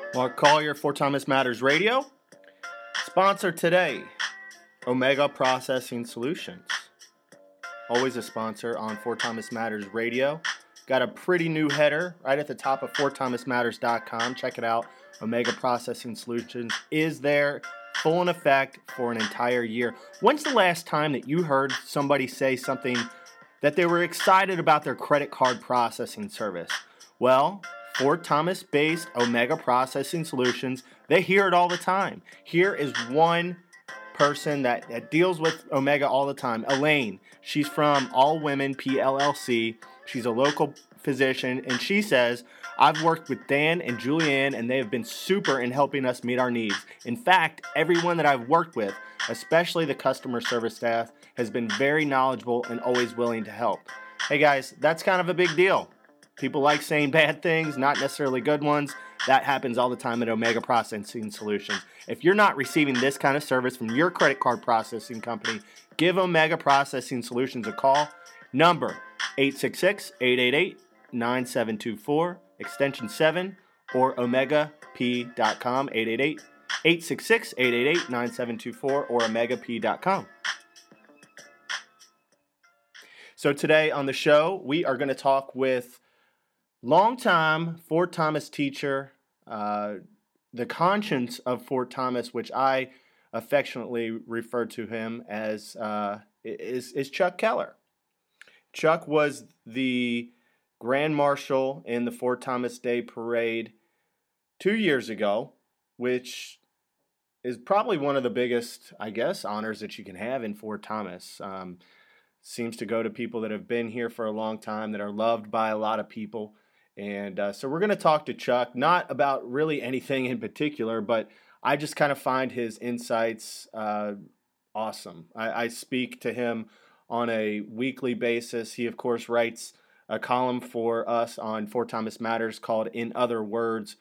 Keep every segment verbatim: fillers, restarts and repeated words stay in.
Mark Collier, Fort Thomas Matters Radio. Sponsor today, Omega Processing Solutions. Always a sponsor on Fort Thomas Matters Radio. Got a pretty new header right at the top of fort thomas matters dot com. Check it out. Omega Processing Solutions is there, full in effect for an entire year. When's the last time that you heard somebody say something that they were excited about their credit card processing service? Well, Fort Thomas-based Omega Processing Solutions, they hear it all the time. Here is one person that, that deals with Omega all the time, Elaine. She's from All Women P L L C. She's a local physician, and she says, I've worked with Dan and Julianne, and they have been super in helping us meet our needs. In fact, everyone that I've worked with, especially the customer service staff, has been very knowledgeable and always willing to help. Hey guys, that's kind of a big deal. People like saying bad things, not necessarily good ones. That happens all the time at Omega Processing Solutions. If you're not receiving this kind of service from your credit card processing company, give Omega Processing Solutions a call. Number eight six six, eight eight eight, nine seven two four, extension seven, or omega p dot com, eight eight eight, eight six six, eight eight eight, nine seven two four, or omega p dot com. So today on the show, we are going to talk with longtime Fort Thomas teacher, uh, the conscience of Fort Thomas, which I affectionately refer to him as, uh, is, is Chuck Keller. Chuck was the Grand Marshal in the Fort Thomas Day Parade two years ago, which is probably one of the biggest, I guess, honors that you can have in Fort Thomas. Um, seems to go to people that have been here for a long time, that are loved by a lot of people. And uh, so we're going to talk to Chuck, not about really anything in particular, but I just kind of find his insights uh, awesome. I, I speak to him on a weekly basis. He, of course, writes a column for us on Fort Thomas Matters called In Other Words.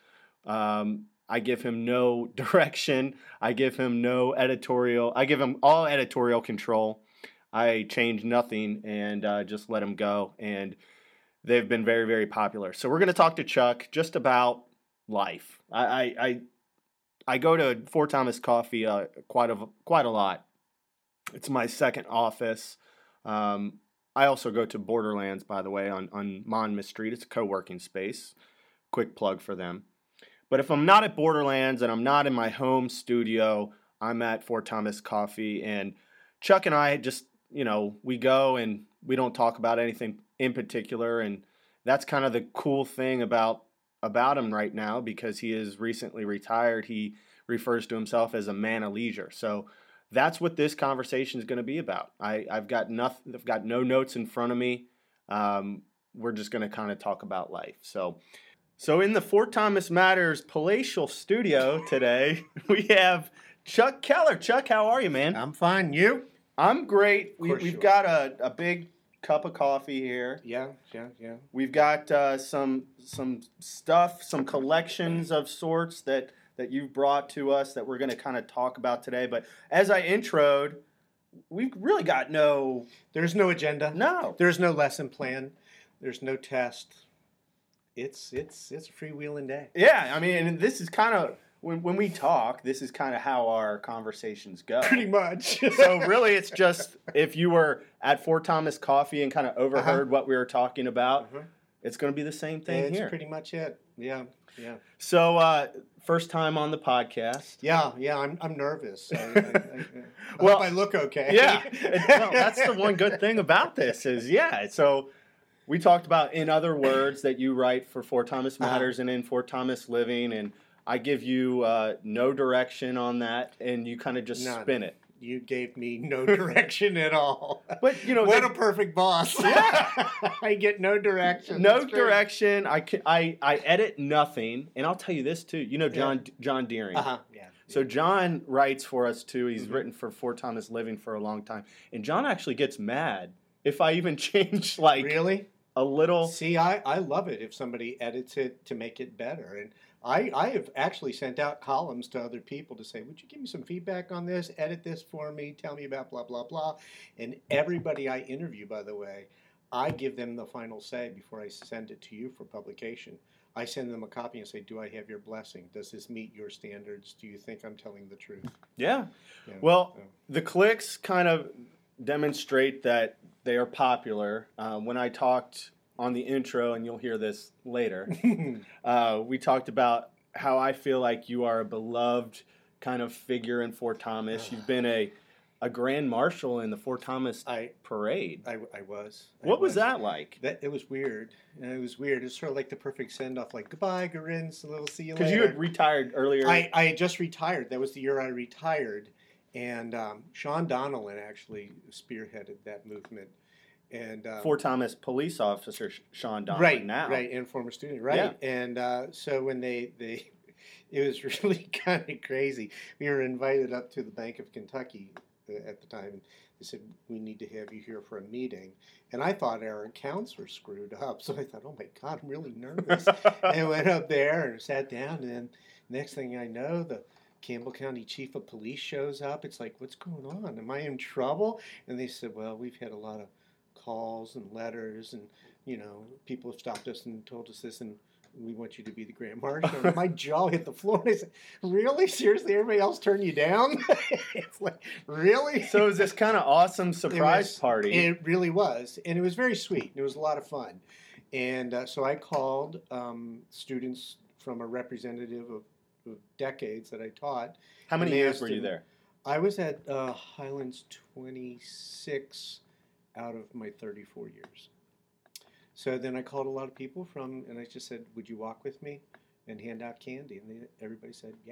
Um, I give him no direction. I give him no editorial. I give him all editorial control. I change nothing and uh, just let him go. And they've been very, very popular. So we're going to talk to Chuck just about life. I I, I, I go to Fort Thomas Coffee uh, quite a quite a lot. It's my second office. Um, I also go to Borderlands, by the way, on, on Monmouth Street. It's a co-working space. Quick plug for them. But if I'm not at Borderlands and I'm not in my home studio, I'm at Fort Thomas Coffee. And Chuck and I just, you know, we go and we don't talk about anything in particular. And that's kind of the cool thing about, about him right now, because he is recently retired. He refers to himself as a man of leisure. So that's what this conversation is going to be about. I, I've got nothing. I've got no notes in front of me. Um, we're just going to kind of talk about life. So, so in the Fort Thomas Matters palatial studio today, we have Chuck Keller. Chuck, how are you, man? I'm fine. You? I'm great. We, we've you got a, a big cup of coffee here. Yeah, yeah, yeah. We've got uh, some some stuff, some collections of sorts that. that you've brought to us that we're going to kind of talk about today. But as I introed, we've really got no... There's no agenda. No. There's no lesson plan. There's no test. It's it's it's a freewheeling day. Yeah, I mean, and this is kind of... When when we talk, this is kind of how our conversations go. Pretty much. So really, it's just if you were at Fort Thomas Coffee and kind of overheard uh-huh. what we were talking about, uh-huh. it's going to be the same thing it's here. It's pretty much it. Yeah, yeah. So, uh, first time on the podcast. Yeah, yeah. I'm I'm nervous. I, I, I, I well, hope I look okay. Yeah. Well, that's the one good thing about this is, yeah. So we talked about In Other Words that you write for Fort Thomas Matters uh-huh. and in Fort Thomas Living, and I give you uh, no direction on that, and you kind of just None. spin it. You gave me no direction at all. But you know, what the, a perfect boss! Yeah, I get no direction. No direction. I, can, I I edit nothing, and I'll tell you this too. You know John yeah. John Deering. Uh huh. Yeah. So John writes for us too. He's mm-hmm. written for Fort Thomas Living for a long time, and John actually gets mad if I even change like really a little. See, I I love it if somebody edits it to make it better, and I, I have actually sent out columns to other people to say, would you give me some feedback on this? Edit this for me. Tell me about blah, blah, blah. And everybody I interview, by the way, I give them the final say before I send it to you for publication. I send them a copy and say, do I have your blessing? Does this meet your standards? Do you think I'm telling the truth? Yeah. You know, Well, so. the clicks kind of demonstrate that they are popular. Uh, when I talked on the intro, and you'll hear this later, uh, we talked about how I feel like you are a beloved kind of figure in Fort Thomas. You've been a a grand marshal in the Fort Thomas I, parade. I, I was. I What was was that like? That it was weird. And it was weird. It's sort of like the perfect send off. Like goodbye, Garin. So we'll see you later. Because you had retired earlier. I, I had just retired. That was the year I retired, and um, Sean Donnellan actually spearheaded that movement. And um, Fort Thomas police officer Sean Donnellan. right now, right, and former student, right? Yeah. And uh, so when they they, it was really kind of crazy. We were invited up to the Bank of Kentucky at the time, and they said, we need to have you here for a meeting. And I thought our accounts were screwed up, so I thought, oh my God, I'm really nervous. And I went up there and sat down, and then next thing I know, the Campbell County Chief of Police shows up. It's like, what's going on? Am I in trouble? And they said, well, we've had a lot of calls and letters, and you know, people have stopped us and told us this, and we want you to be the Grand Marshal. And my jaw hit the floor. And I said, really? Seriously? Everybody else turned you down? It's like, really? So it was this kind of awesome surprise it was, party. It really was. And it was very sweet. It was a lot of fun. And uh, so I called um, students from a representative of, of decades that I taught. How many and they years asked were you them- there? I was at uh, Highlands twenty-six out of my thirty-four years. So then I called a lot of people from, and I just said, would you walk with me and hand out candy? And they, everybody said, yeah.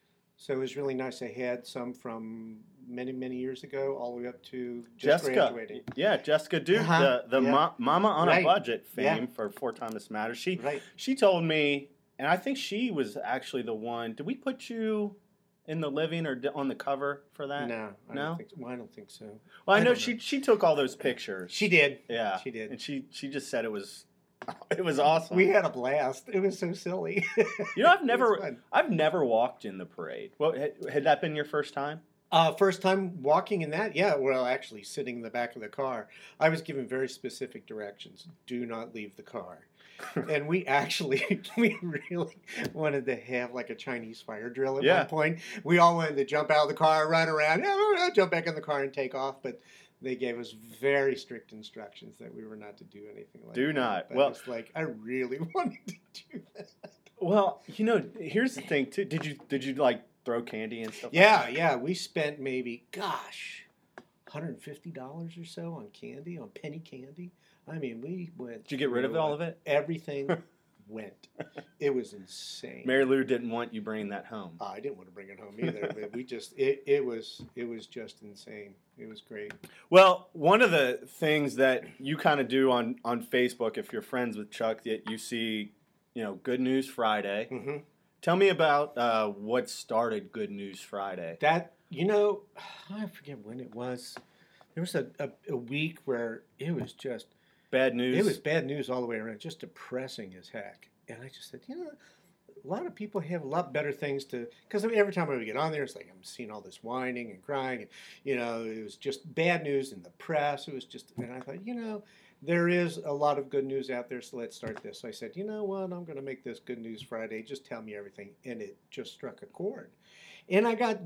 So it was really nice. I had some from many, many years ago all the way up to just Jessica. graduating. Yeah, Jessica Duke, Uh-huh, the, the yeah. ma- Mama on Right. a Budget fame Yeah. for Fort Thomas Matters. She, Right. she told me, and I think she was actually the one, did we put you in the living or di- on the cover for that? No, I No? don't think so. Well, I don't think so. Well, I I know don't she know. she took all those pictures. She did. Yeah. She did. And she, she just said it was it was awesome. We had a blast. It was so silly. You know, I've It was never fun. I've never walked in the parade. Well, had, had that been your first time? Uh, first time walking in that? Yeah, well, actually sitting in the back of the car. I was given very specific directions. Do not leave the car. And we actually, we really wanted to have like a Chinese fire drill at Yeah. one point. We all wanted to jump out of the car, run around, jump back in the car and take off. But they gave us very strict instructions that we were not to do anything like Do that. not. But Well- it's like, I really wanted to do that. Well, you know, here's the thing too. Did you did you like throw candy and stuff? Yeah, like that? yeah. We spent maybe, gosh, one hundred fifty dollars or so on candy, on penny candy. I mean, we went. Did you get rid of through all of it? Everything went. It was insane. Mary Lou didn't want you bringing that home. Oh, I didn't want to bring it home either, but we just it, it was it was just insane. It was great. Well, one of the things that you kind of do on, on Facebook, if you're friends with Chuck, that you see, you know, Good News Friday. hmm Tell me about uh, what started Good News Friday. That you know, I forget when it was. There was a, a, a week where it was just Bad news. it was bad news all the way around, just depressing as heck. And I just said, you know, a lot of people have a lot better things to, because I mean, every time I would get on there, it's like I'm seeing all this whining and crying, and you know, it was just bad news in the press. It was just, and I thought, you know, there is a lot of good news out there, so let's start this. So I said, you know what, I'm going to make this Good News Friday. Just tell me everything, and it just struck a chord. And I got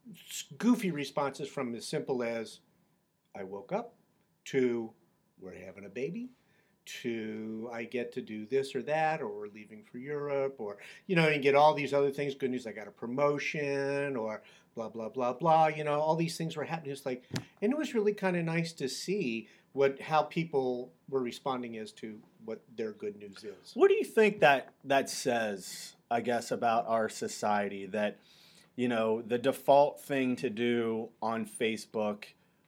goofy responses from as simple as, I woke up, to we're having a baby, to I get to do this or that, or we're leaving for Europe, or, you know, and get all these other things. Good news, I got a promotion, or blah, blah, blah, blah. You know, all these things were happening. It's like, and it was really kind of nice to see what how people were responding as to what their good news is. What do you think that that says, I guess, about our society? That, you know, the default thing to do on Facebook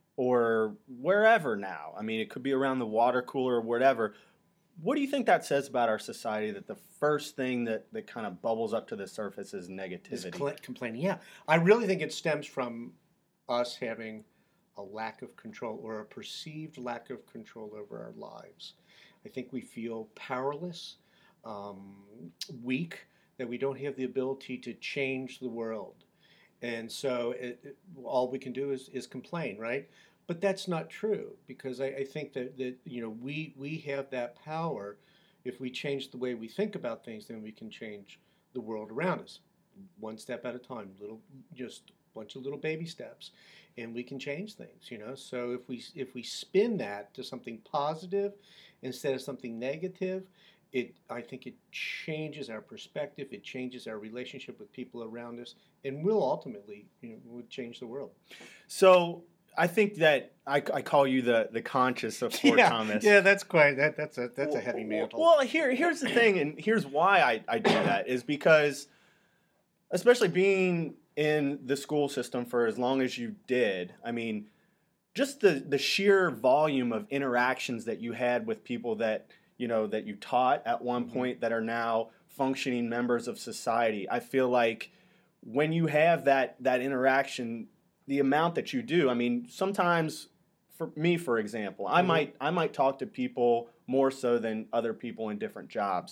or wherever now, I mean, it could be around the water cooler or whatever. What do you think that says about our society, that the first thing that, that kind of bubbles up to the surface is Is negativity? cl- complaining. Yeah, I really think it stems from us having a lack of control, or a perceived lack of control over our lives. I think we feel powerless, um, weak, that we don't have the ability to change the world. And so it, it, all we can do is, is complain, right? But that's not true, because I, I think that, that you know we we have that power if we change the way we think about things, then we can change the world around us, one step at a time, little, just a bunch of little baby steps, and we can change things, you know. So if we if we spin that to something positive instead of something negative, it I think it changes our perspective, it changes our relationship with people around us, and will ultimately, you know, would change the world. So I think that I, I call you the the conscious of Fort yeah, Thomas. Yeah, that's quite that that's a that's a heavy mantle. Well, here here's the thing, and here's why I, I do that is because, especially being in the school system for as long as you did, I mean, just the the sheer volume of interactions that you had with people that you know that you taught at one Mm-hmm. point that are now functioning members of society. I feel like when you have that that interaction, the amount that you do, I mean, sometimes for me, for example, I Mhm. might I might talk to people more so than other people in different jobs.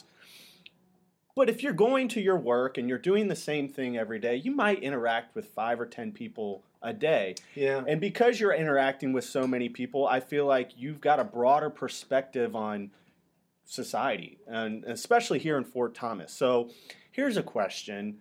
But if you're going to your work and you're doing the same thing every day, you might interact with five or ten people a day. Yeah. And because you're interacting with so many people, I feel like you've got a broader perspective on society, and especially here in Fort Thomas. So here's a question.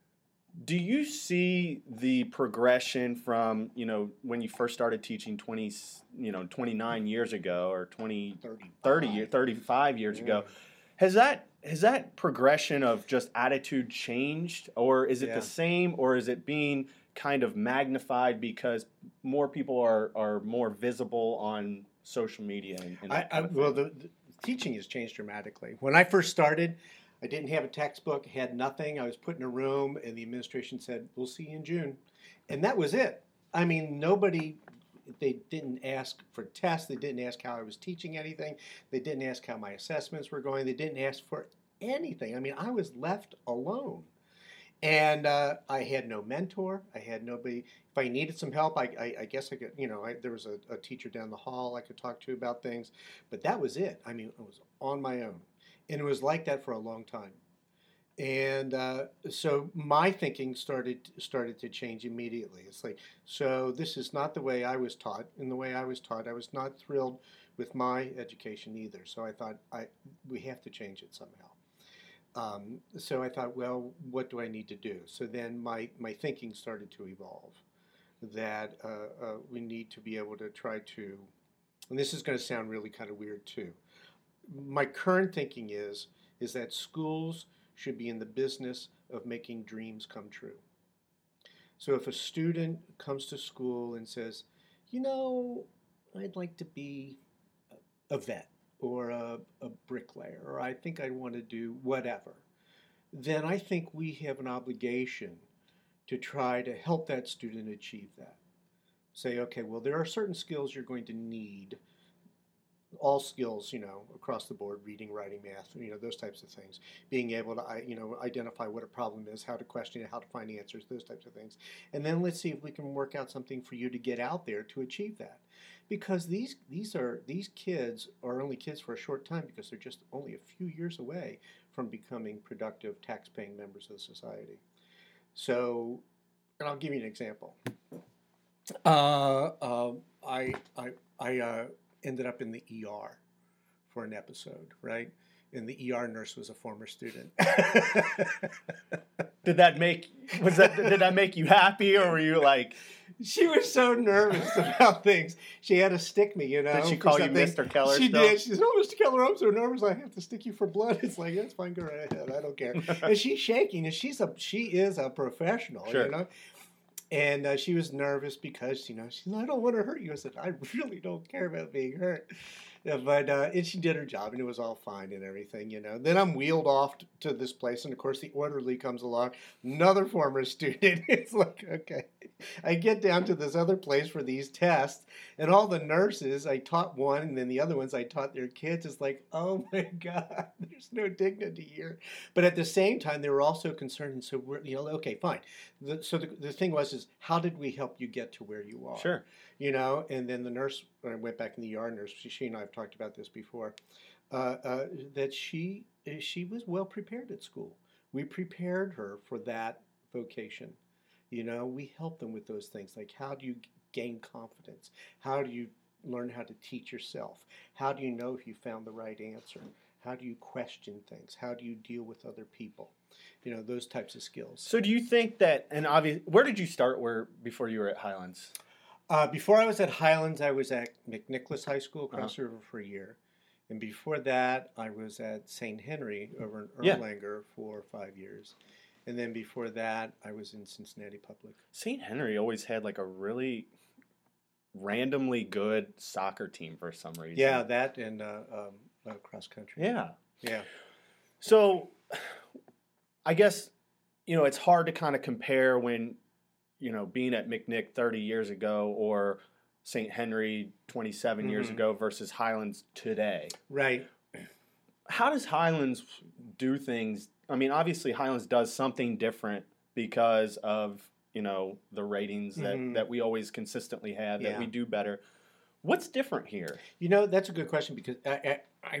Do you see the progression from, you know, when you first started teaching twenty, you know, twenty-nine years ago or twenty, thirty, year- thirty-five years ago? Yeah. Has that has that progression of just attitude changed, or is it Yeah. the same, or is it being kind of magnified because more people are, are more visible on social media and, and I, that I, kind of well, thing? the, the teaching has changed dramatically. When I first started, I didn't have a textbook, had nothing. I was put in a room, and the administration said, "We'll see you in June," and that was it. I mean, nobody. They didn't ask for tests. They didn't ask how I was teaching anything. They didn't ask how my assessments were going. They didn't ask for anything. I mean, I was left alone. And uh, I had no mentor. I had nobody. If I needed some help, I, I, I guess I could, you know, I, there was a, a teacher down the hall I could talk to about things. But that was it. I mean, I was on my own. And it was like that for a long time. And uh, so my thinking started started to change immediately. It's like, so this is not the way I was taught. In the way I was taught, I was not thrilled with my education either. So I thought, I we have to change it somehow. Um, so I thought, well, what do I need to do? So then my, my thinking started to evolve, that uh, uh, we need to be able to try to, and this is going to sound really kind of weird too. My current thinking is is that schools should be in the business of making dreams come true. So if a student comes to school and says, you know, I'd like to be a vet or a, a bricklayer, or I think I want to do whatever, then I think we have an obligation to try to help that student achieve that. Say, okay, well, there are certain skills you're going to need, all skills, you know, across the board, reading, writing, math, you know, those types of things. Being able to, you know, identify what a problem is, how to question it, how to find answers, those types of things. And then let's see if we can work out something for you to get out there to achieve that. Because these these are these kids are only kids for a short time because they're just only a few years away from becoming productive, tax-paying members of the society. So, and I'll give you an example. Uh, uh, I I I uh, ended up in the E R for an episode, right? And the E R nurse was a former student. Did that make was that did that make you happy, or were you like? She was so nervous about things. She had to stick me, you know. Did she for call you something. Mister Keller? She still? did. She said, "Oh, Mister Keller, I'm so nervous. I have to stick you for blood." It's like, that's fine. Go right ahead. I don't care. And she's shaking, and she's a she is a professional, Sure. you know. And uh, she was nervous because, you know, she's like, I don't want to hurt you. I said, I really don't care about being hurt. Yeah, but uh, and she did her job, and it was all fine and everything, you know. Then I'm wheeled off to this place, and of course the orderly comes along, another former student. It's like, okay. I get down to this other place for these tests, and all the nurses, I taught one, and then the other ones I taught their kids. It's like, oh my God, there's no dignity here. But at the same time, they were also concerned, and so we're, you know, okay, fine. The, so the, the thing was, is how did we help you get to where you are? Sure. You know, and then the nurse, when I went back in the E R nurse, she, she and I have talked about this before, uh, uh, that she she was well prepared at school. We prepared her for that vocation. You know, we help them with those things, like how do you gain confidence? How do you learn how to teach yourself? How do you know if you found the right answer? How do you question things? How do you deal with other people? You know, those types of skills. So do you think that, and obviously, where did you start where before you were at Highlands? Uh, before I was at Highlands, I was at McNicholas High School across Uh-huh. the river for a year. And before that, I was at Saint Henry over in Yeah. Erlanger for five years. And then before that, I was in Cincinnati Public. Saint Henry always had like a really randomly good soccer team for some reason. Yeah, that and uh, um, uh, cross country. Yeah. Yeah. So I guess, you know, it's hard to kind of compare when, you know, being at McNick thirty years ago or Saint Henry twenty-seven years Mhm. ago versus Highlands today. Right. How does Highlands do things? I mean, obviously Highlands does something different because of, you know, the ratings that, Mhm. that we always consistently have, that Yeah. we do better. What's different here? You know, that's a good question because I, I, I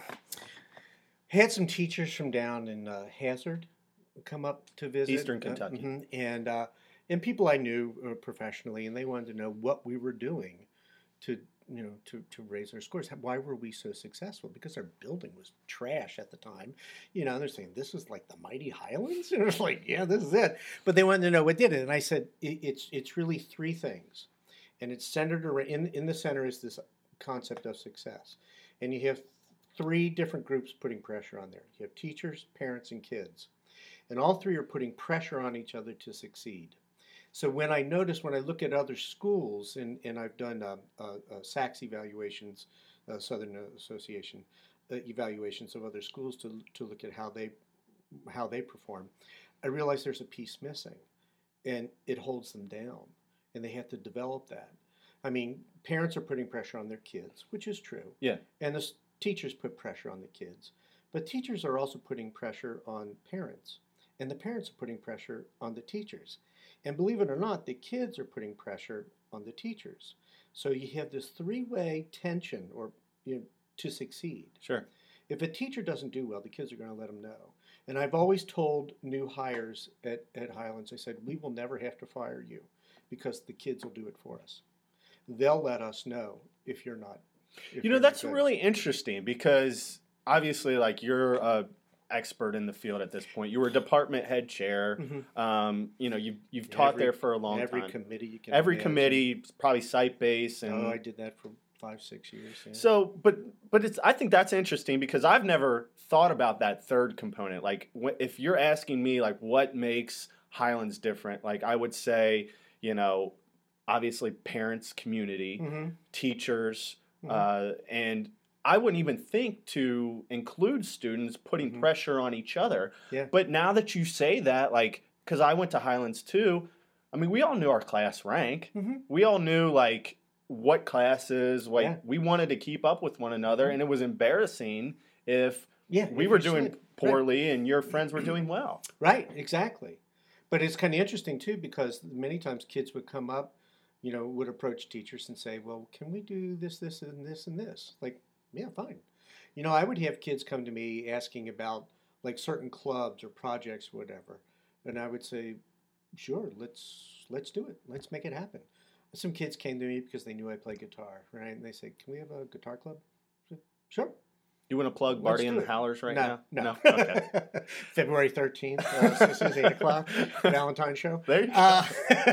had some teachers from down in uh, Hazard come up to visit. Eastern uh, Kentucky. mhm, and uh, and people I knew uh, professionally, and they wanted to know what we were doing to you know to, to raise our scores. Why were we so successful? Because our building was trash at the time. You know, and they're saying this is like the mighty Highlands, and it was like, yeah, this is it. But they wanted to know what did it, and I said it, it's it's really three things, and it's centered around in in the center is this concept of success, and you have three different groups putting pressure on there. You have teachers, parents, and kids. And all three are putting pressure on each other to succeed. So when I notice, when I look at other schools, and, and I've done uh, uh, uh, S A C evaluations, uh, Southern Association uh, evaluations of other schools to, to look at how they, how they perform, I realize there's a piece missing. And it holds them down. And they have to develop that. I mean, parents are putting pressure on their kids, which is true. Yeah. And the s- teachers put pressure on the kids. But teachers are also putting pressure on parents. And the parents are putting pressure on the teachers. And believe it or not, the kids are putting pressure on the teachers. So you have this three-way tension or you know, to succeed. Sure. If a teacher doesn't do well, the kids are going to let them know. And I've always told new hires at, at Highlands, I said, we will never have to fire you because the kids will do it for us. They'll let us know if you're not. If You know, you're not that's good. really interesting because obviously, like, you're a expert in the field at this point. You were department head chair. Mhm. Um, you know, you've you've taught Every- there for a long every time. committee you can Every imagine. committee, probably site based, and Oh, I did that for five, six years. Yeah. so. But but it's I think that's interesting because I've never thought about that third component. Like, wh- if you're asking me, like, what makes Highlands different? Like, I would say, you know, obviously parents, community, hmm teachers, Mhm. uh, and I wouldn't even think to include students putting Mhm. pressure on each other. Yeah. But now that you say that, like, because I went to Highlands too, I mean, we all knew our class rank. Mhm. We all knew, like, what classes, like, Yeah. we wanted to keep up with one another. Mhm. And it was embarrassing if Yeah, we if were you doing slip. poorly and your friends were doing well. Right, exactly. But it's kind of interesting too because many times kids would come up, you know, would approach teachers and say, "Well, can we do this, this, and this, and this?" Like, yeah, fine. You know, I would have kids come to me asking about like certain clubs or projects, or whatever, and I would say, "Sure, let's let's do it. Let's make it happen." Some kids came to me because they knew I play guitar, right? And they said, "Can we have a guitar club?" I said, "Sure." You want to plug Let's Barty do and the it. Howlers right no, now? No, Okay. February thirteenth, uh, this is eight o'clock, Valentine's show. There you go. Uh,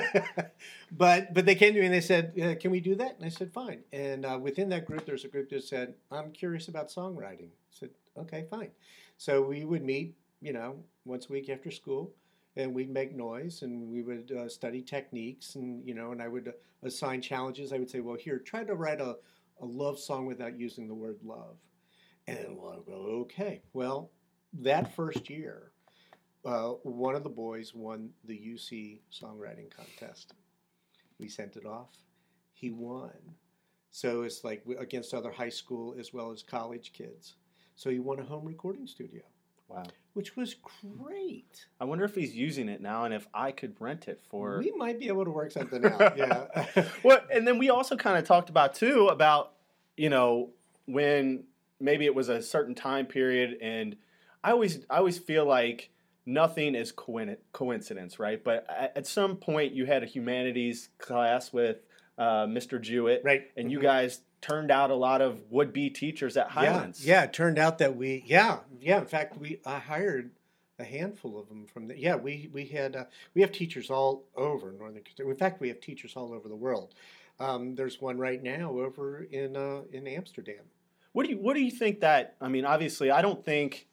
but but they came to me and they said, uh, "Can we do that?" And I said, "Fine." And uh, within that group, there's a group that said, "I'm curious about songwriting." I said, "Okay, fine." So we would meet, you know, once a week after school, and we'd make noise, and we would uh, study techniques, and you know, and I would uh, assign challenges. I would say, "Well, here, try to write a, a love song without using the word love." And we'll go, "Okay." Well, that first year, uh, one of the boys won the U C songwriting contest. We sent it off. He won. So it's like w- against other high school as well as college kids. So he won a home recording studio, Wow. which was great. I wonder if he's using it now and if I could rent it for. We might be able to work something out. Yeah. Well, and then we also kind of talked about too about, you know, when maybe it was a certain time period, and I always I always feel like nothing is coin- coincidence, right? But at, at some point you had a humanities class with uh, Mister Jewett, Right. and you Mhm. guys turned out a lot of would-be teachers at Highlands. Yeah, yeah, it turned out that we, yeah, yeah. In fact, we I hired a handful of them from the, yeah, we, we had, uh, we have teachers all over Northern Kentucky. In fact, we have teachers all over the world. Um, there's one right now over in uh, in Amsterdam. What do you What do you think that? I mean, obviously, I don't think.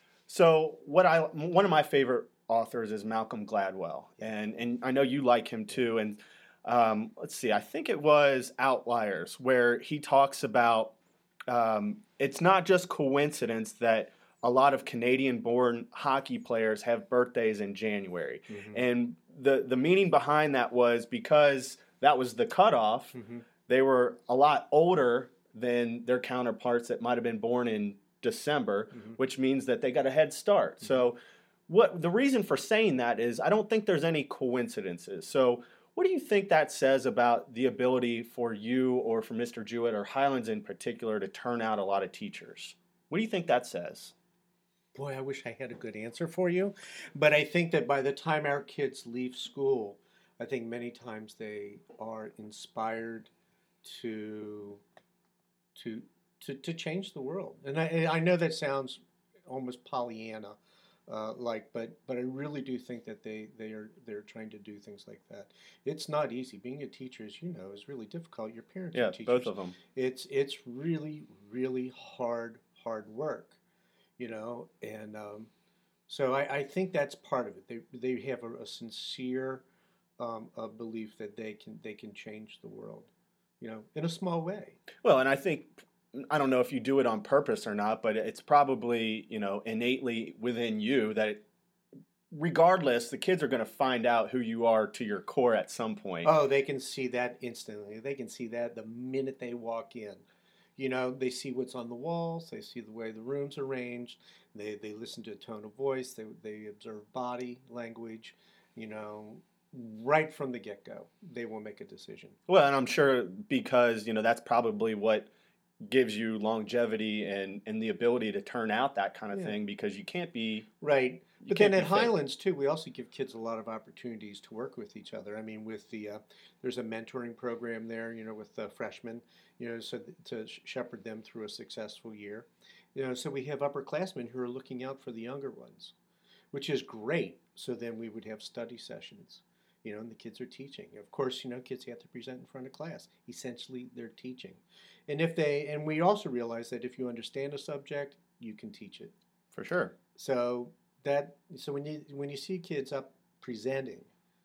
So, what I one of my favorite authors is Malcolm Gladwell, and and I know you like him too. And um, let's see, I think it was Outliers where he talks about um, it's not just coincidence that a lot of Canadian-born hockey players have birthdays in January, mm-hmm. and the the meaning behind that was because that was the cutoff. Mm-hmm. They were a lot older than their counterparts that might have been born in December, mm-hmm. which means that they got a head start. Mm-hmm. So what the reason for saying that is I don't think there's any coincidences. So what do you think that says about the ability for you or for Mister Jewett or Highlands in particular to turn out a lot of teachers? What do you think that says? Boy, I wish I had a good answer for you. But I think that by the time our kids leave school, I think many times they are inspired to to to, to change the world. And I, I know that sounds almost Pollyanna uh, like, but but I really do think that they, they are they're trying to do things like that. It's not easy. Being a teacher, as you know, is really difficult. Your parents yeah, are teachers. both of them. It's it's really really hard hard work, you know. And um, so I, I think that's part of it. They they have a, a sincere um, a belief that they can they can change the world, you know, in a small way. Well, and I think, I don't know if you do it on purpose or not, but it's probably, you know, innately within you that it, regardless, the kids are going to find out who you are to your core at some point. Oh, they can see that instantly. They can see that the minute they walk in. You know, they see what's on the walls. They see the way the room's arranged. They they listen to a tone of voice. They they observe body language, you know. Right from the get-go, they will make a decision. Well, and I'm sure because, you know, that's probably what gives you longevity and, and the ability to turn out that kind of yeah. thing, because you can't be... Right. But then at Highlands, too, we also give kids a lot of opportunities to work with each other. I mean, with the, uh, there's a mentoring program there, you know, with the freshmen, you know, so th- to shepherd them through a successful year. You know, so we have upperclassmen who are looking out for the younger ones, which is great. So then we would have study sessions. You know, and the kids are teaching. Of course, you know, kids have to present in front of class. Essentially, they're teaching. And if they, and we also realize that if you understand a subject, you can teach it. For sure. So that, so when you when you see kids up presenting,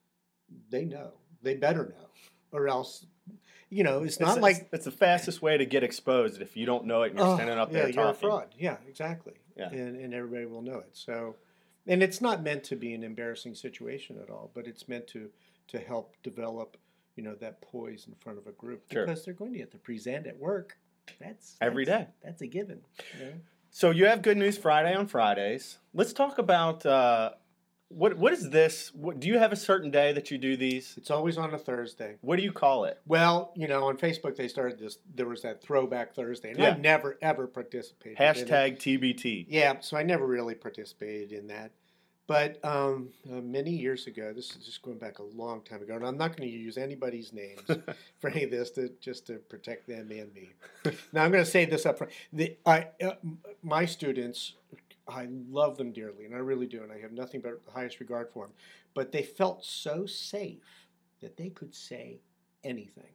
they know. They better know, or else, you know, it's not it's, like it's, it's the fastest way to get exposed. If you don't know it, and you're oh, standing up yeah, there you're talking. a fraud. Yeah, exactly. Yeah, and and everybody will know it. So. And it's not meant to be an embarrassing situation at all, but it's meant to, to help develop, you know, that poise in front of a group. Sure. Because they're going to have to present at work. That's, that's every day. That's a given. You know? So you have Good News Friday on Fridays. Let's talk about uh, what what is this? What, do you have a certain day that you do these? It's always on a Thursday. What do you call it? Well, you know, on Facebook they started this. There was that Throwback Thursday, and yeah. I never ever participated. Hashtag in it. T B T. Yeah, so I never really participated in that. But um, uh, many years ago, this is just going back a long time ago, and I'm not going to use anybody's names for any of this, to just to protect them and me. Now, I'm going to say this up front. The, I, uh, my students, I love them dearly, and I really do, and I have nothing but the highest regard for them. But they felt so safe that they could say anything.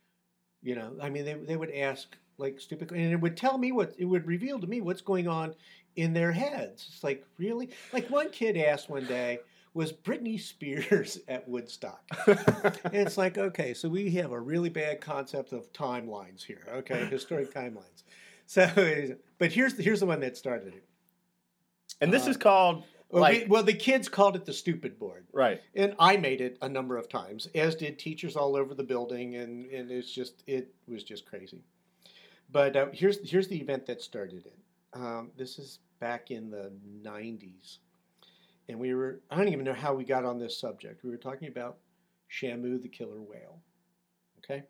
You know, I mean, they they would ask like stupid, and it would tell me what, it would reveal to me what's going on in their heads. It's like, really? Like one kid asked one day, was Britney Spears at Woodstock? And it's like, okay, so we have a really bad concept of timelines here, okay, historic timelines. So, but here's the, here's the one that started it. And this uh, is called... Well, like, we, well, the kids called it the stupid board. Right. And I made it a number of times, as did teachers all over the building, and, and it's just, it was just crazy. But uh, here's here's the event that started it. Um, this is back in the nineties. And we were, I don't even know how we got on this subject. We were talking about Shamu the killer whale. Okay?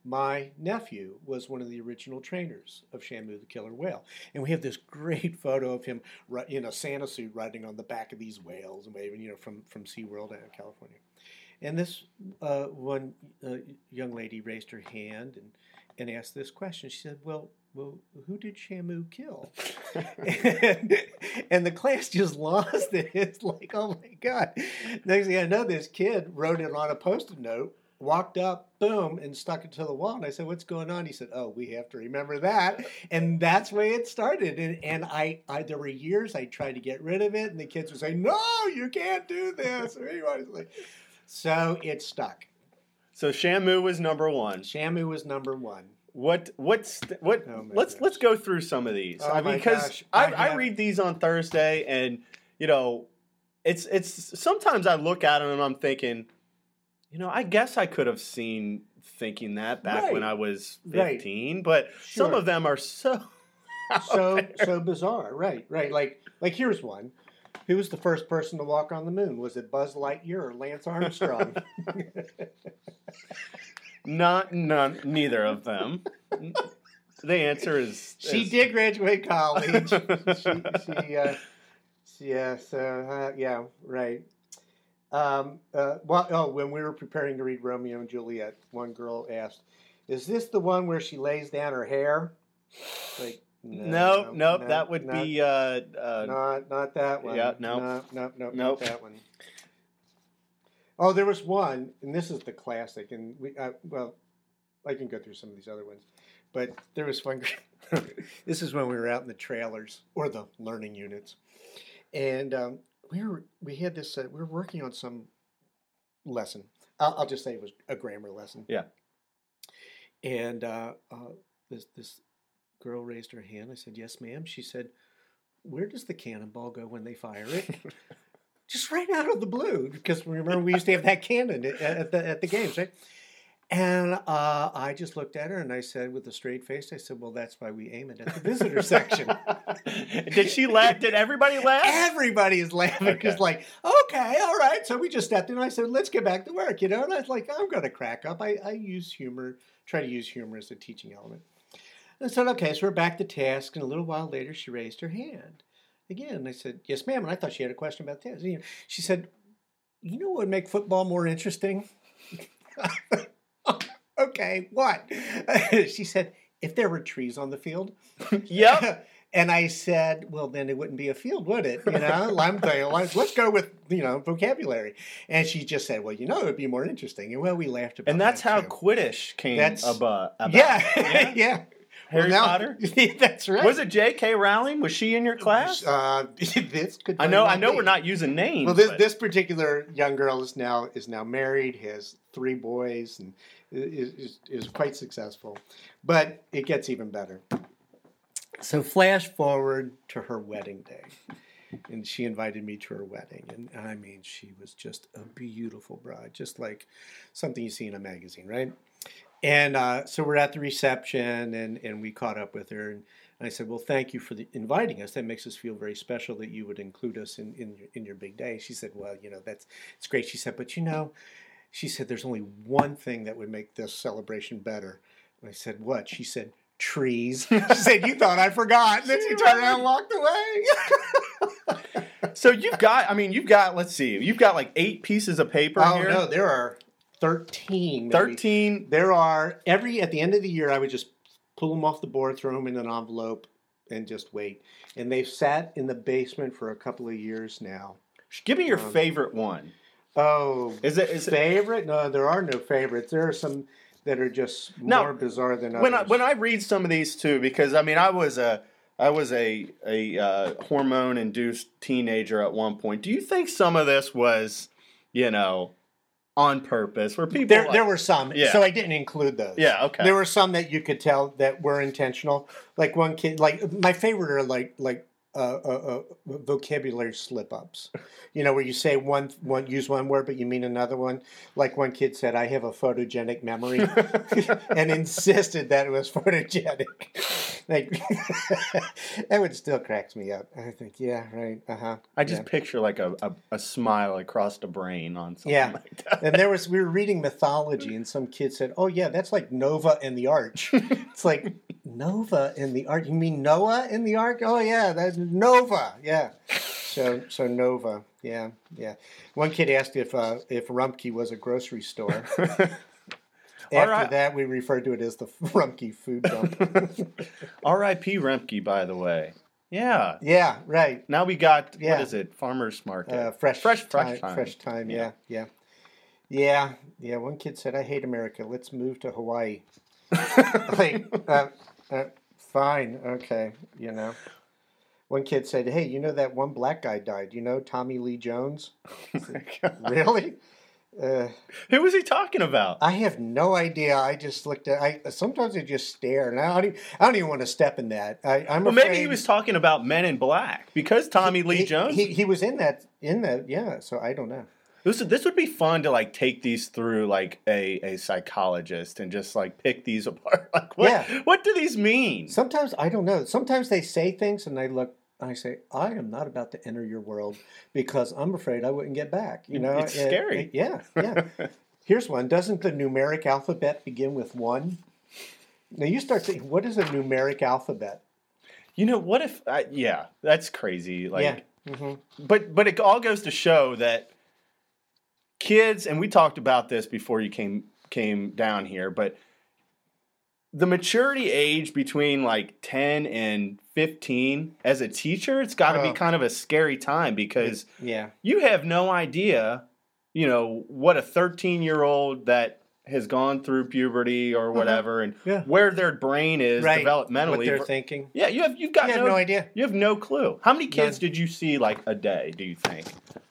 My nephew was one of the original trainers of Shamu the killer whale. And we have this great photo of him in a Santa suit riding on the back of these whales and waving, you know, from, from SeaWorld out in California. And this uh, one uh, young lady raised her hand and, and asked this question. She said, well, well, who did Shamu kill? and, and the class just lost it. It's like, oh my God. Next thing I know, this kid wrote it on a Post-it note, walked up, boom, and stuck it to the wall. And I said, what's going on? He said, oh, we have to remember that. And that's the way it started. And, and I, I, there were years I tried to get rid of it, and the kids would say, no, you can't do this. Or anyway, like, so it stuck. So Shamu was number one. Shamu was number one. What what's what? Oh let's gosh. let's go through some of these. Oh I mean, because I, I, have... I read these on Thursday, and you know, it's it's sometimes I look at them and I'm thinking, you know, I guess I could have seen thinking that back right. when I was fifteen, right. but sure. some of them are so so there. so bizarre. Right, right. Like like here's one. Who was the first person to walk on the moon? Was it Buzz Lightyear or Lance Armstrong? Not none, neither of them. The answer is, she is... did graduate college. she, she, uh, she, yeah, so uh, yeah, right. Um, uh, well, oh, when we were preparing to read Romeo and Juliet, one girl asked, "Is this the one where she lays down her hair?" Like, no, nope, no, nope. no, that would not, be uh, uh, not not that one. Yeah, no, no, no, no, nope. not that one. Oh, there was one, and this is the classic, and we uh, well, I can go through some of these other ones, but there was one. This is when we were out in the trailers or the learning units, and um, we were we had this. Uh, we were working on some lesson. I'll, I'll just say it was a grammar lesson. Yeah. And uh, uh, this this girl raised her hand. I said, "Yes, ma'am." She said, "Where does the cannonball go when they fire it?" Just right out of the blue, because remember we used to have that cannon at the at the games, right? And uh, I just looked at her and I said, with a straight face, I said, "Well, that's why we aim it at the visitor section." Did she laugh? Did everybody laugh? Everybody is laughing because, okay. like, okay, all right. So we just stepped in. And I said, "Let's get back to work," you know. And I was like, "I'm going to crack up." I, I use humor, try to use humor as a teaching element. And I said, "Okay." So we're back to task. And a little while later, she raised her hand. Again, I said, "Yes, ma'am." And I thought she had a question about this. She said, "You know what would make football more interesting?" Okay, what? She said, "If there were trees on the field." Yep. And I said, "Well, then it wouldn't be a field, would it?" You know, I'm saying, let's go with, you know, vocabulary. And she just said, "Well, you know, it would be more interesting." And well, we laughed about And that's that how too. Quidditch came That's, about. about. Yeah, yeah. yeah. Harry well, now, Potter? That's right. Was it J K. Rowling? Was she in your class? Uh, this could. I know. well I know. be. We're not using names. Well, this but... this particular young girl is now is now married, has three boys, and is is, is quite successful. But it gets even better. So flash forward to her wedding day, and she invited me to her wedding, and I mean, she was just a beautiful bride, just like something you see in a magazine, right? And uh, so we're at the reception, and, and we caught up with her, and I said, "Well, thank you for the, inviting us. That makes us feel very special that you would include us in, in, your, in your big day." She said, "Well, you know, that's it's great." She said, "But you know," she said, "there's only one thing that would make this celebration better." And I said, "What?" She said, "Trees." She said, "You thought I forgot." And then she turned around and walked away. So you've got, I mean, you've got, let's see, you've got like eight pieces of paper oh, here. Oh, no, there are thirteen. thirteen. There are, every, at the end of the year, I would just pull them off the board, throw them in an envelope, and just wait. And they've sat in the basement for a couple of years now. Give me your um, favorite one. Oh, is it is favorite? It... No, there are no favorites. There are some that are just now, more bizarre than others. When I, when I read some of these too, because I mean, I was a I was a a uh, hormone induced teenager at one point. Do you think some of this was, you know, on purpose? Where people there like, there were some, yeah. so I didn't include those. Yeah, okay. There were some that you could tell that were intentional. Like one kid, like my favorite are like like uh, uh, uh, vocabulary slip ups. You know, where you say one one use one word but you mean another one. Like one kid said, "I have a photogenic memory," and insisted that it was photogenic. Like that would still cracks me up. I think, yeah, right, uh huh. I just yeah. picture like a, a, a smile across the brain on something yeah. like that. And there was we were reading mythology, and some kid said, "Oh yeah, that's like Nova and the Arch." It's like Nova and the Arch. You mean Noah in the Ark? Oh yeah, that's Nova. Yeah. So so Nova, yeah, yeah. One kid asked if uh, if Rumpke was a grocery store. All After right. that, we referred to it as the Rumpke food dump. R I P Remke, by the way. Yeah. Yeah, right. Now we got, what Yeah. is it? Farmer's Market. Uh, fresh, fresh, time, fresh time. fresh time. Yeah. Yeah, yeah, yeah, yeah. One kid said, "I hate America. Let's move to Hawaii." Like, uh, uh, fine, okay, you know. One kid said, "Hey, you know that one black guy died? You know Tommy Lee Jones?" Oh my God. Really? Uh, Who was he talking about? I have no idea. I just looked at. I sometimes I just stare, and I don't. Even, I don't even want to step in that. I, I'm Well, afraid maybe he was talking about Men in Black because Tommy Lee he, Jones. He, he was in that. In that. Yeah. So I don't know. This this would be fun to like take these through like a, a psychologist and just like pick these apart. Like what Yeah. what do these mean? Sometimes I don't know. Sometimes they say things, and I look. I say, I am not about to enter your world because I'm afraid I wouldn't get back. You know, It's And- scary. and- yeah, yeah. Here's one. Doesn't the numeric alphabet begin with one? Now you start thinking, what is a numeric alphabet? You know what if? I, yeah, that's crazy. Like, yeah. hmm but but it all goes to show that kids, and we talked about this before you came came down here, but the maturity age between like ten and fifteen as a teacher, it's got to be Oh. kind of a scary time because Yeah. you have no idea, you know, what a thirteen year old that has gone through puberty or whatever and Yeah. where their brain is Right. developmentally. What they're ver- thinking. yeah, you have you've got You have no, no idea. You have no clue. How many kids None. did you see like a day, do you think?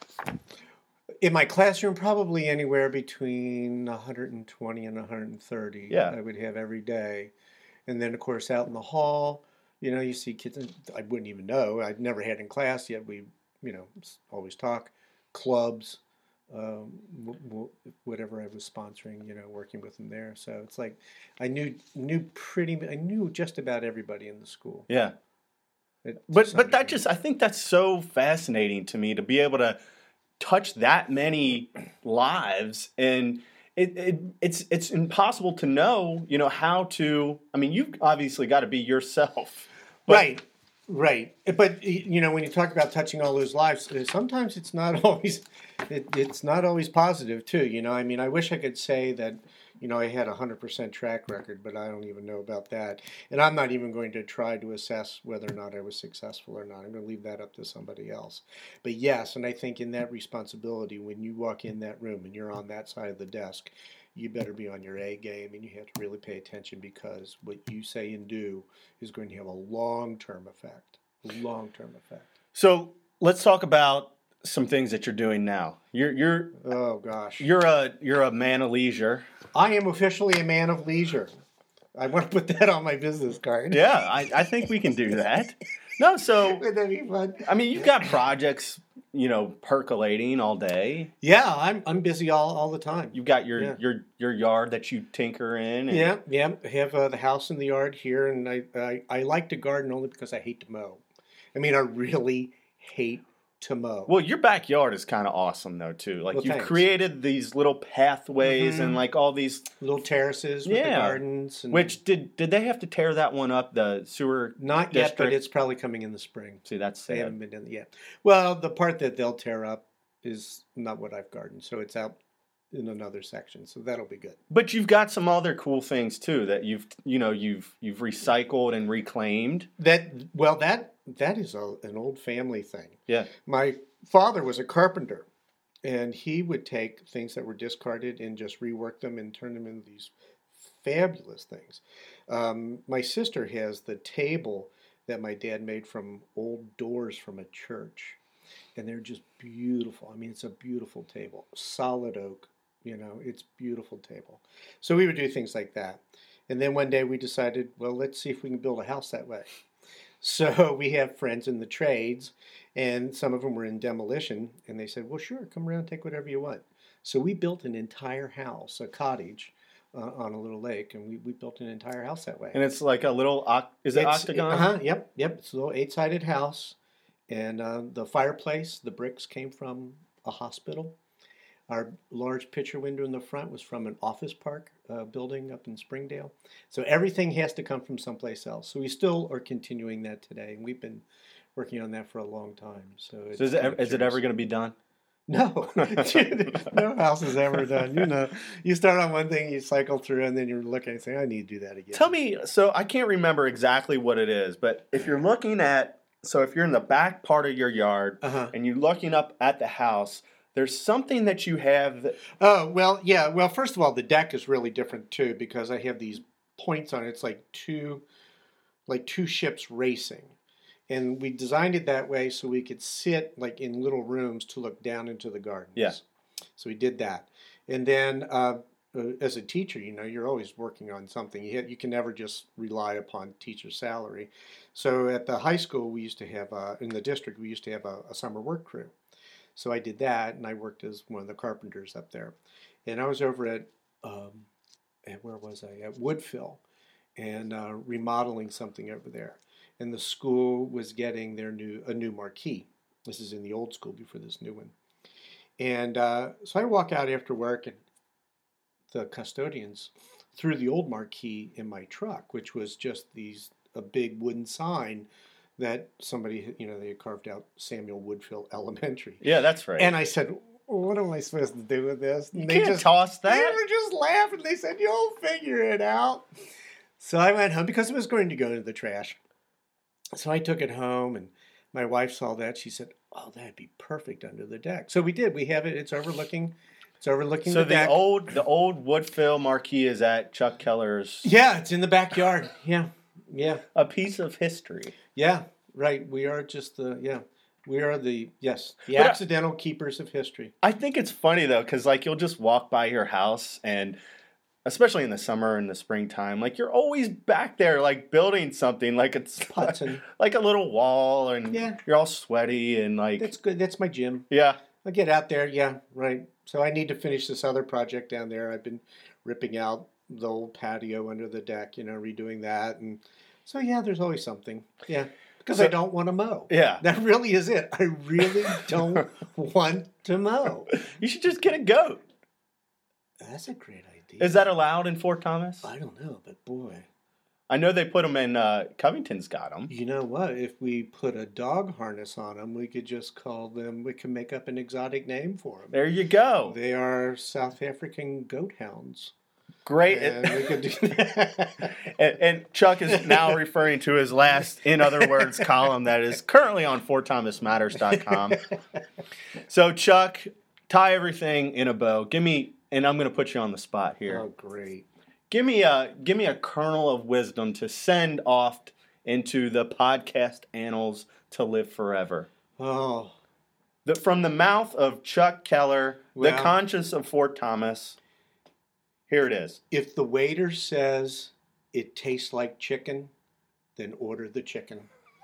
In my classroom, probably anywhere between one hundred twenty and one hundred thirty. Yeah. I would have every day. And then, of course, out in the hall, you know, you see kids I wouldn't even know. I'd never had in class yet. We, you know, s- always talk. Clubs, um, w- w- whatever I was sponsoring, you know, working with them there. So it's like I knew knew pretty. I knew just about everybody in the school. Yeah. It- to But some but that degree. just I think that's so fascinating to me to be able to touch that many lives and it, it it's it's impossible to know, you know, how to I mean, you've obviously got to be yourself. But, Right, right. But y- you know, when you talk about touching all those lives, uh, sometimes it's not always it, it's not always positive too. You know, I mean, I wish I could say that you know I had a hundred percent track record, but I don't even know about that. And I'm not even going to try to assess whether or not I was successful or not. I'm going to leave that up to somebody else. But yes, and I think in that responsibility, when you walk in that room and you're on that side of the desk, you better be on your A game and you have to really pay attention because what you say and do is going to have a long-term effect. Long-term effect. So, let's talk about some things that you're doing now. You're you're Oh gosh. you're a you're a man of leisure. I am officially a man of leisure. I want to put that on my business card. Yeah, I, I think we can do that. No, so Wouldn't that be fun? I mean, you've got projects, you know, percolating all day. Yeah, I'm I'm busy all, all the time. You've got your Yeah. your your yard that you tinker in. And, Yeah, yeah. I have uh, the house and the yard here, and I, I I like to garden only because I hate to mow. I mean, I really hate to mow. Well, your backyard is kind of awesome though too. Like Well, you've thanks. created these little pathways Mhm. and like all these. Little terraces with the Yeah. gardens. And Which did did they have to tear that one up? The sewer. not yet, but district? it's probably coming in the spring. See, that's They sad. haven't been done yet. Well, the part that they'll tear up is not what I've gardened, so it's out in another section. So that'll be good. But you've got some other cool things too that you've you know you've you've recycled and reclaimed. That well, that that is a, an old family thing. Yeah. My father was a carpenter, and he would take things that were discarded and just rework them and turn them into these fabulous things. Um, my sister has the table that my dad made from old doors from a church, and they're just beautiful. I mean, it's a beautiful table, solid oak. You know, it's beautiful table. So we would do things like that, and then one day we decided, well, let's see if we can build a house that way. So we have friends in the trades, and some of them were in demolition, and they said, well, sure, come around, take whatever you want. So we built an entire house, a cottage, uh, on a little lake, and we, we built an entire house that way. And it's like a little oc- is it It's- octagon? Uh-huh, yep, yep. It's a little eight-sided house, and uh, the fireplace, the bricks came from a hospital. Our large picture window in the front was from an office park uh, building up in Springdale. So everything has to come from someplace else. So we still are continuing that today, and we've been working on that for a long time. So, So is it, ev- is it ever going to be done? No, no house is ever done. You know, you start on one thing, you cycle through, and then you're looking and saying, "I need to do that again." Tell me, so I can't remember exactly what it is, but if you're looking at, so if you're in the back part of your yard Uh-huh. and you're looking up at the house, there's something that you have that, Oh, well, yeah. Well, first of all, the deck is really different too because I have these points on it. It's like two, like two ships racing. And we designed it that way so we could sit like in little rooms to look down into the gardens. Yeah. So we did that. And then uh, uh, as a teacher, you know, you're always working on something. You, have, you can never just rely upon teacher salary. So at the high school, we used to have, uh, in the district, we used to have a, a summer work crew. So I did that, and I worked as one of the carpenters up there. And I was over at, um, at where was I? At Woodfill, and uh, remodeling something over there. And the school was getting their new a new marquee. This is in the old school before this new one. And uh, so I walk out after work, and the custodians threw the old marquee in my truck, which was just these a big wooden sign that somebody, you know, they had carved out Samuel Woodfill Elementary. yeah, that's right. And I said, "What am I supposed to do with this?" And you they can't just toss they that. were just laughing. They said, "You'll figure it out." So I went home because it was going to go into the trash. So I took it home, and my wife saw that. She said, "Oh, that'd be perfect under the deck." So we did. We have it. It's overlooking. It's overlooking So the the deck. old the old Woodfill marquee is at Chuck Keller's. Yeah, it's in the backyard. Yeah, yeah, A piece of history. yeah. Right. We are just the yeah. We are the yes the But I- accidental keepers of history. I think it's funny though, because like you'll just walk by your house and. Especially in the summer and the springtime, like you're always back there, like building something, like it's Putzing. like a little wall, and Yeah. you're all sweaty and like That's good. That's my gym. yeah. I get out there. Yeah, right. So I need to finish this other project down there. I've been ripping out the old patio under the deck, you know, redoing that, and so yeah, there's always something. Yeah, because So- I don't want to mow. Yeah. That really is it. I really don't want to mow. You should just get a goat. That's a great idea. Is that allowed in Fort Thomas? I don't know, but boy, I know they put them in. Uh, Covington's got them. you know what? If we put a dog harness on them, we could just call them. We can make up an exotic name for them. There you go. They are South African goat hounds. Great. And we could do that. and, and Chuck is now referring to his last "In Other Words" column that is currently on fort thomas matters dot com. So Chuck, tie everything in a bow. Give me, and I'm going to put you on the spot here. Oh, great. Give me a give me a kernel of wisdom to send off into the podcast annals to live forever. Oh, The, from the mouth of Chuck Keller, Well- the conscience of Fort Thomas. Here it is. if the waiter says it tastes like chicken, then order the chicken.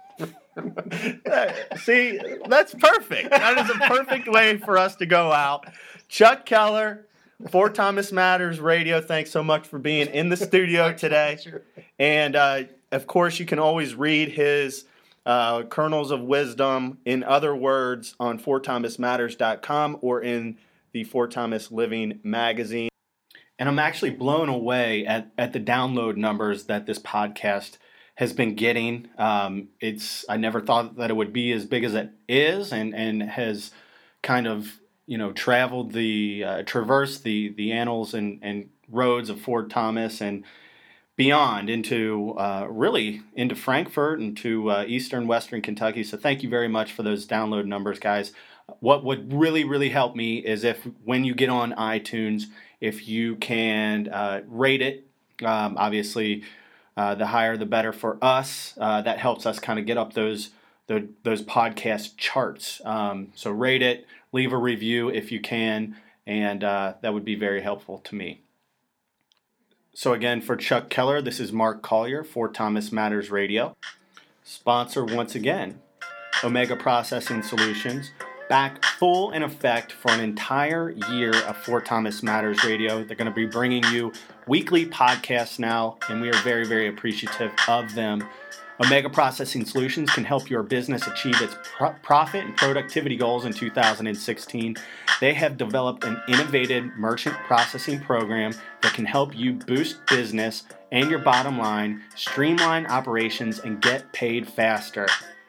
See, that's perfect. That is a perfect way for us to go out. Chuck Keller, Fort Thomas Matters Radio, thanks so much for being in the studio today. And, uh, of course, you can always read his uh, kernels of wisdom, in other words, on fort thomas matters dot com or in the Fort Thomas Living magazine. And I'm actually blown away at, at the download numbers that this podcast has been getting. Um, it's I never thought that it would be as big as it is, and, and has kind of you know traveled the uh, traversed the the annals and, and roads of Fort Thomas and beyond into uh, really into Frankfort and to uh, eastern western Kentucky. So thank you very much for those download numbers, guys. What would really really help me is if when you get on iTunes, if you can uh, rate it. Um, obviously. Uh, the higher, the better for us. Uh, that helps us kind of get up those the, those podcast charts. Um, so rate it, leave a review if you can, and uh, that would be very helpful to me. So again, for Chuck Keller, this is Mark Collier, Fort Thomas Matters Radio. Sponsor once again, Omega Processing Solutions. Back full in effect for an entire year of Fort Thomas Matters Radio. They're going to be bringing you weekly podcasts now, and we are very, very appreciative of them. Omega Processing Solutions can help your business achieve its pro- profit and productivity goals in two thousand sixteen. They have developed an innovative merchant processing program that can help you boost business and your bottom line, streamline operations, and get paid faster.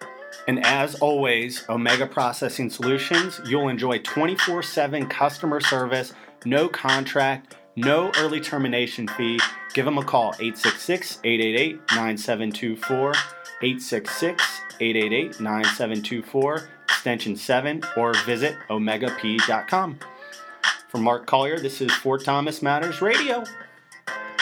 And as always, Omega Processing Solutions, you'll enjoy twenty-four seven customer service, no contract, no early termination fee. Give them a call, eight six six, eight eight eight, nine seven two four, eight six six, eight eight eight, nine seven two four, extension seven, or visit omega p dot com. For Mark Collier, this is Fort Thomas Matters Radio.